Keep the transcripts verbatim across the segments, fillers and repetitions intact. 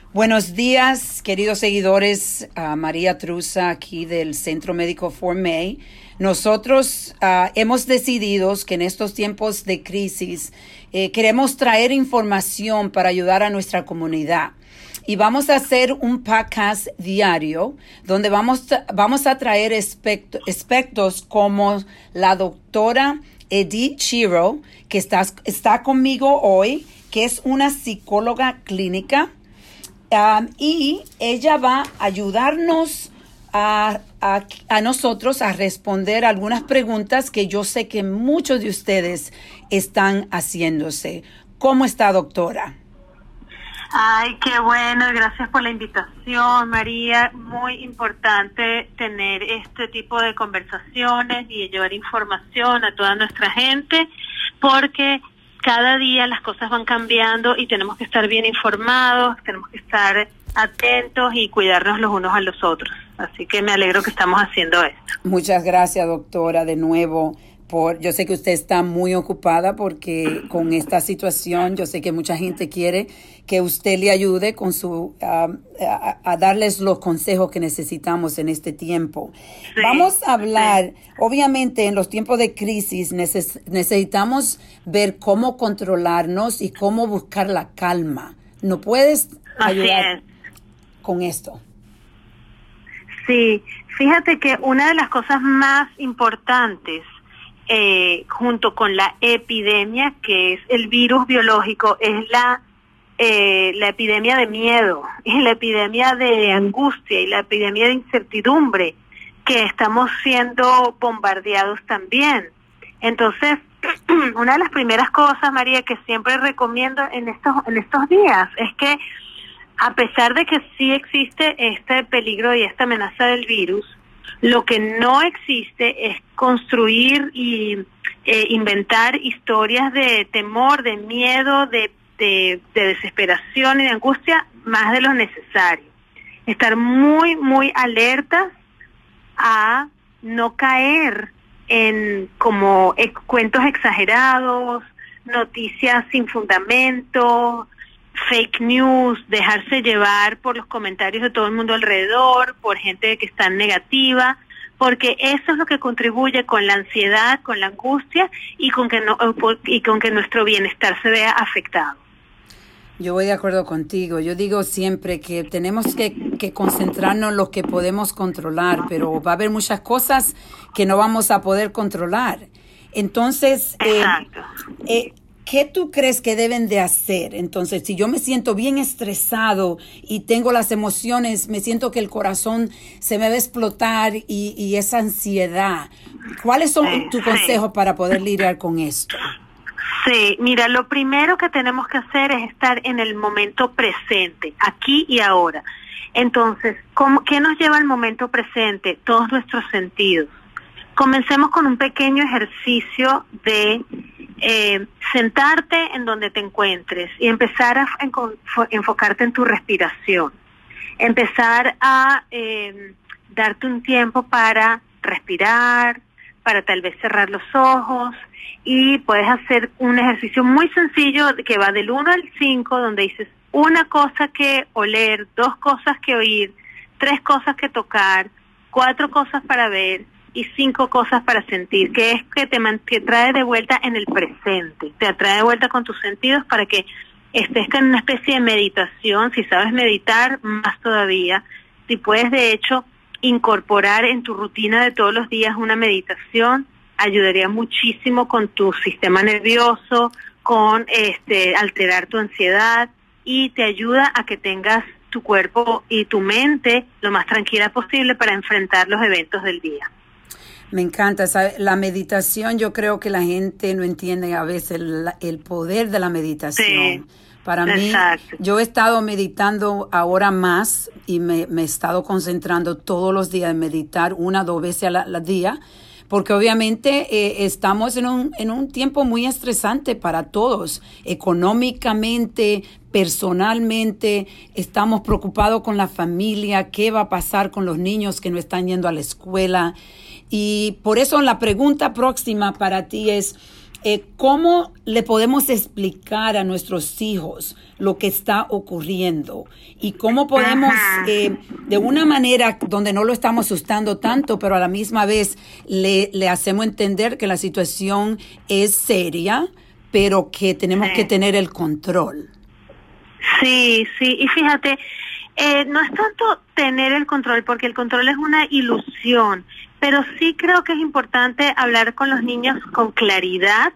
Buenos días, queridos seguidores. Uh, María Truza, aquí del Centro Médico For May. Nosotros uh, hemos decidido que en estos tiempos de crisis eh, queremos traer información para ayudar a nuestra comunidad. Y vamos a hacer un podcast diario donde vamos, vamos a traer aspecto, aspectos como la doctora Edith Shiro, que está, está conmigo hoy, que es una psicóloga clínica. Um, y ella va a ayudarnos a, a, a nosotros a responder algunas preguntas que yo sé que muchos de ustedes están haciéndose. ¿Cómo está, doctora? Ay, qué bueno, gracias por la invitación, María. Muy importante tener este tipo de conversaciones y llevar información a toda nuestra gente, porque cada día las cosas van cambiando y tenemos que estar bien informados, tenemos que estar atentos y cuidarnos los unos a los otros. Así que me alegro que estamos haciendo esto. Muchas gracias, doctora, de nuevo. Por, yo sé que usted está muy ocupada porque con esta situación yo sé que mucha gente quiere que usted le ayude con su uh, a, a darles los consejos que necesitamos en este tiempo. Sí, Vamos a hablar, sí. Obviamente en los tiempos de crisis neces- necesitamos ver cómo controlarnos y cómo buscar la calma. ¿No puedes ayudar con esto? Sí, fíjate que una de las cosas más importantes Eh, junto con la epidemia, que es el virus biológico, es la eh, la epidemia de miedo, es la epidemia de angustia y la epidemia de incertidumbre, que estamos siendo bombardeados también. Entonces, una de las primeras cosas, María, que siempre recomiendo en estos en estos días es que, a pesar de que sí existe este peligro y esta amenaza del virus, lo que no existe es construir y eh, inventar historias de temor, de miedo, de, de, de desesperación y de angustia más de lo necesario. Estar muy, muy alertas a no caer en como eh, cuentos exagerados, noticias sin fundamento, fake news, dejarse llevar por los comentarios de todo el mundo alrededor, por gente que está negativa, porque eso es lo que contribuye con la ansiedad, con la angustia y con que no y con que nuestro bienestar se vea afectado. Yo voy de acuerdo contigo. Yo digo siempre que tenemos que, que concentrarnos en lo que podemos controlar, pero va a haber muchas cosas que no vamos a poder controlar. Entonces, eh, eh, ¿qué tú crees que deben de hacer? Entonces, si yo me siento bien estresado y tengo las emociones, me siento que el corazón se me va a explotar y, y esa ansiedad, ¿cuáles son sí, tus sí. consejos para poder lidiar con esto? Sí, mira, lo primero que tenemos que hacer es estar en el momento presente, aquí y ahora. Entonces, ¿cómo, ¿qué nos lleva al momento presente? Todos nuestros sentidos. Comencemos con un pequeño ejercicio de eh, sentarte en donde te encuentres y empezar a enfocarte en tu respiración. Empezar a eh, darte un tiempo para respirar, para tal vez cerrar los ojos, y puedes hacer un ejercicio muy sencillo que va del uno al cinco, donde dices una cosa que oler, dos cosas que oír, tres cosas que tocar, cuatro cosas para ver y cinco cosas para sentir, que es que te, man- te trae de vuelta en el presente, te atrae de vuelta con tus sentidos para que estés en una especie de meditación. Si sabes meditar, más todavía. Si puedes, de hecho, incorporar en tu rutina de todos los días una meditación, ayudaría muchísimo con tu sistema nervioso, con este alterar tu ansiedad, y te ayuda a que tengas tu cuerpo y tu mente lo más tranquila posible para enfrentar los eventos del día. Me encanta, ¿sabe? La meditación, yo creo que la gente no entiende a veces el, el poder de la meditación. Sí, Para mí, exacto. Yo he estado meditando ahora más y me, me he estado concentrando todos los días en meditar una o dos veces al, al día, porque obviamente eh, estamos en un, en un tiempo muy estresante para todos, económicamente, personalmente, estamos preocupados con la familia, qué va a pasar con los niños que no están yendo a la escuela. Y por eso la pregunta próxima para ti es, eh, ¿cómo le podemos explicar a nuestros hijos lo que está ocurriendo? Y cómo podemos, eh, de una manera donde no lo estamos asustando tanto, pero a la misma vez le, le hacemos entender que la situación es seria, pero que tenemos sí. que tener el control. Sí, sí, y fíjate, eh, no es tanto tener el control, porque el control es una ilusión, pero sí creo que es importante hablar con los niños con claridad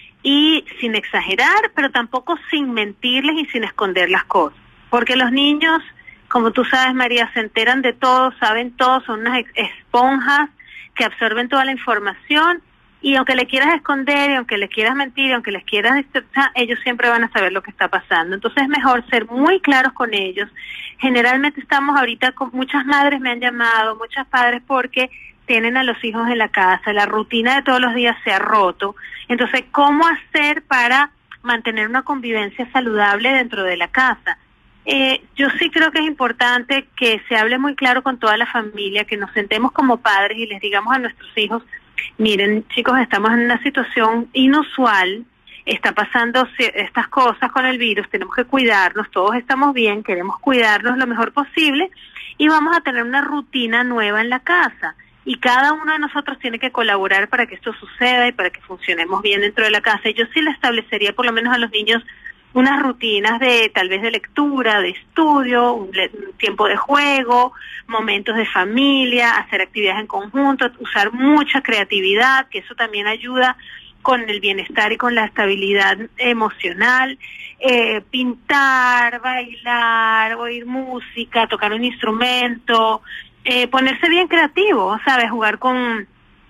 y sin exagerar, pero tampoco sin mentirles y sin esconder las cosas. Porque los niños, como tú sabes, María, se enteran de todo, saben todo, son unas esponjas que absorben toda la información, y aunque le quieras esconder, y aunque le quieras mentir, y aunque les quieras destrozar, ellos siempre van a saber lo que está pasando. Entonces es mejor ser muy claros con ellos. Generalmente estamos ahorita con muchas madres me han llamado, muchos padres, porque tienen a los hijos en la casa, la rutina de todos los días se ha roto. Entonces, ¿cómo hacer para mantener una convivencia saludable dentro de la casa? Eh, yo sí creo que es importante que se hable muy claro con toda la familia, que nos sentemos como padres y les digamos a nuestros hijos, miren chicos, estamos en una situación inusual, está pasando estas cosas con el virus, tenemos que cuidarnos, todos estamos bien, queremos cuidarnos lo mejor posible y vamos a tener una rutina nueva en la casa. Y cada uno de nosotros tiene que colaborar para que esto suceda y para que funcionemos bien dentro de la casa. Yo sí le establecería por lo menos a los niños unas rutinas de tal vez de lectura, de estudio, un, un tiempo de juego, momentos de familia, hacer actividades en conjunto, usar mucha creatividad, que eso también ayuda con el bienestar y con la estabilidad emocional, eh, pintar, bailar, oír música, tocar un instrumento, eh, ponerse bien creativo, ¿sabes? Jugar con,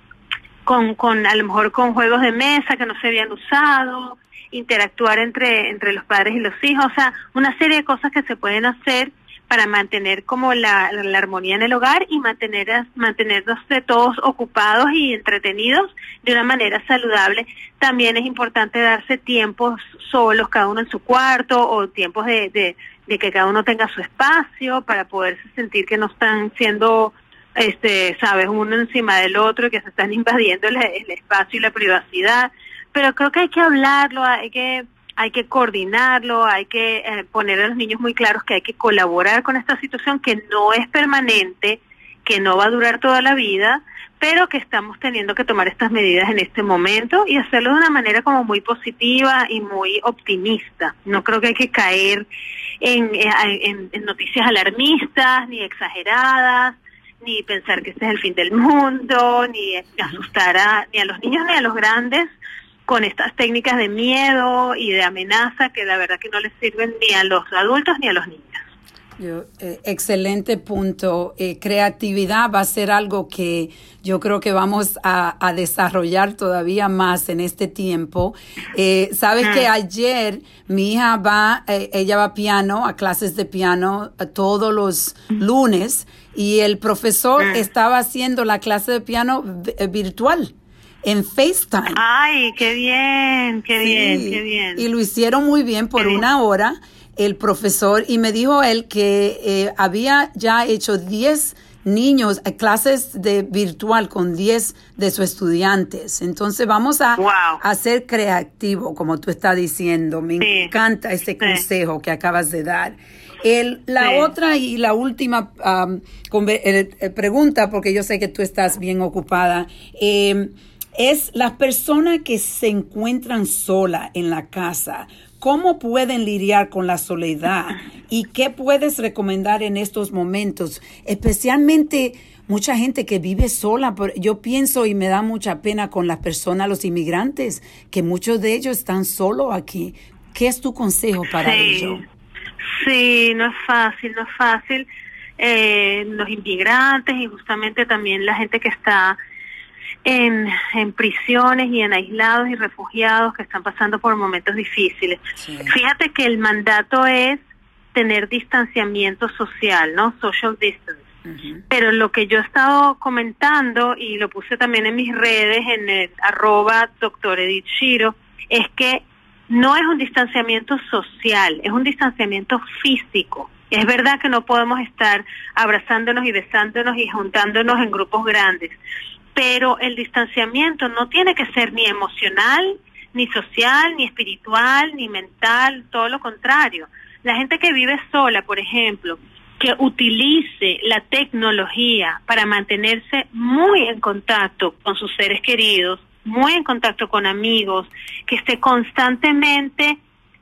con, con, a lo mejor con juegos de mesa que no se habían usado, interactuar entre entre los padres y los hijos, o sea, una serie de cosas que se pueden hacer para mantener como la, la armonía en el hogar y mantener mantenernos de todos ocupados y entretenidos de una manera saludable. También es importante darse tiempos solos, cada uno en su cuarto, o tiempos de, de, de que cada uno tenga su espacio para poderse sentir que no están siendo, este, sabes, uno encima del otro y que se están invadiendo el, el espacio y la privacidad. Pero creo que hay que hablarlo, hay que hay que coordinarlo, hay que eh, poner a los niños muy claros que hay que colaborar con esta situación, que no es permanente, que no va a durar toda la vida, pero que estamos teniendo que tomar estas medidas en este momento y hacerlo de una manera como muy positiva y muy optimista. No creo que hay que caer en, en, en noticias alarmistas, ni exageradas, ni pensar que este es el fin del mundo, ni asustar a, ni a los niños ni a los grandes con estas técnicas de miedo y de amenaza que la verdad que no les sirven ni a los adultos ni a los niños. Yo, eh, excelente punto. Eh, creatividad va a ser algo que yo creo que vamos a, a desarrollar todavía más en este tiempo. Eh, Sabes mm. que ayer mi hija va, eh, ella va a piano, a clases de piano eh, todos los mm. lunes, y el profesor mm. estaba haciendo la clase de piano eh, virtual. En FaceTime. Ay, qué bien, qué sí, bien, qué bien. Y lo hicieron muy bien por qué una bien. hora el profesor, y me dijo él que eh, había ya hecho diez niños, eh, clases de virtual con diez de sus estudiantes. Entonces vamos a, wow. a ser creativo, como tú estás diciendo. Me sí. encanta ese consejo sí. que acabas de dar. El, la sí. otra y la última um, conver- eh, pregunta, porque yo sé que tú estás bien ocupada, eh, es las personas que se encuentran solas en la casa. ¿Cómo pueden lidiar con la soledad? ¿Y qué puedes recomendar en estos momentos? Especialmente mucha gente que vive sola. Yo pienso y me da mucha pena con las personas, los inmigrantes, que muchos de ellos están solos aquí. ¿Qué es tu consejo para sí. ellos? Sí, no es fácil, no es fácil. Eh, los inmigrantes y justamente también la gente que está En, en prisiones y en aislados y refugiados que están pasando por momentos difíciles. Sí. Fíjate que el mandato es tener distanciamiento social, ¿no? Social distance. Uh-huh. Pero lo que yo he estado comentando, y lo puse también en mis redes, en el arroba doctor Edith Shiro, es que no es un distanciamiento social, es un distanciamiento físico. Es verdad que no podemos estar abrazándonos y besándonos y juntándonos en grupos grandes, pero el distanciamiento no tiene que ser ni emocional, ni social, ni espiritual, ni mental, todo lo contrario. La gente que vive sola, por ejemplo, que utilice la tecnología para mantenerse muy en contacto con sus seres queridos, muy en contacto con amigos, que esté constantemente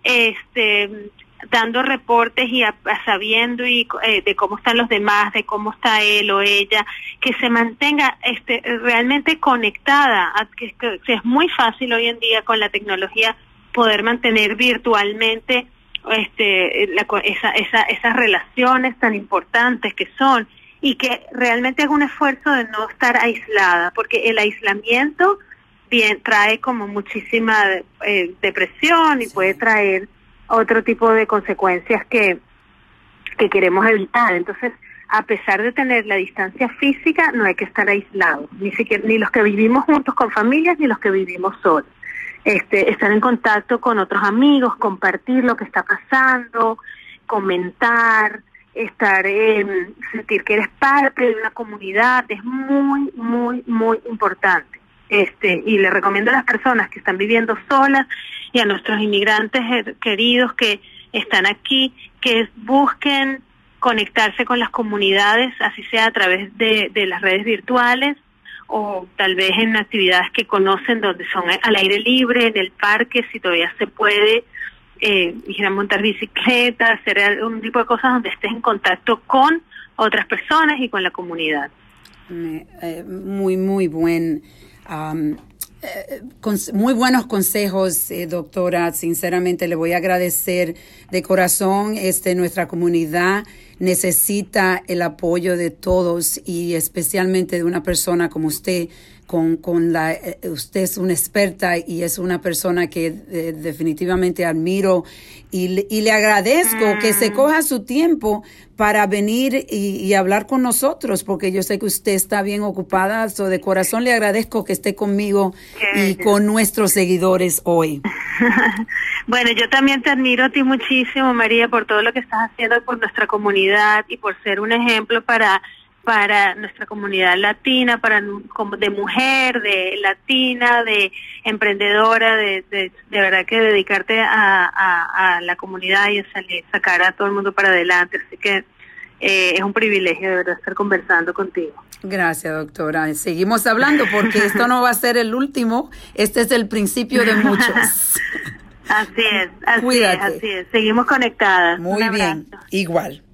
este dando reportes y a, a sabiendo y eh, de cómo están los demás, de cómo está él o ella, que se mantenga este realmente conectada, a, que, que, que es muy fácil hoy en día con la tecnología poder mantener virtualmente este la, esa, esa, esas relaciones tan importantes que son, y que realmente haga un esfuerzo de no estar aislada, porque el aislamiento bien trae como muchísima eh, depresión y sí. puede traer otro tipo de consecuencias que, que queremos evitar. Entonces, a pesar de tener la distancia física, no hay que estar aislados, ni siquiera ni los que vivimos juntos con familias, ni los que vivimos solos. Este, estar en contacto con otros amigos, compartir lo que está pasando, comentar, estar, eh, sentir que eres parte de una comunidad, es muy, muy, muy importante. Este, y le recomiendo a las personas que están viviendo solas y a nuestros inmigrantes queridos que están aquí, que busquen conectarse con las comunidades, así sea a través de, de las redes virtuales o tal vez en actividades que conocen donde son al aire libre, en el parque, si todavía se puede, eh, ir a montar bicicleta, hacer algún tipo de cosas donde estés en contacto con otras personas y con la comunidad. Eh, muy, muy buen... Um, eh, con, muy buenos consejos, eh, doctora. Sinceramente le voy a agradecer de corazón. Este, nuestra comunidad necesita el apoyo de todos y especialmente de una persona como usted. Con, con la, eh, usted es una experta y es una persona que eh, definitivamente admiro y, y le agradezco mm. que se coja su tiempo para venir y, y hablar con nosotros, porque yo sé que usted está bien ocupada. So, de corazón le agradezco que esté conmigo y con nuestros seguidores hoy. Bueno, yo también te admiro a ti muchísimo, María, por todo lo que estás haciendo por nuestra comunidad y por ser un ejemplo para para nuestra comunidad latina, para como de mujer, de latina, de emprendedora, de de, de verdad que dedicarte a, a, a la comunidad y a salir, sacar a todo el mundo para adelante. Así que eh, es un privilegio de verdad estar conversando contigo. Gracias, doctora. Seguimos hablando porque esto no va a ser el último, este es el principio de muchos. Así es, así Cuídate. es, así es. Seguimos conectadas. Muy bien, igual.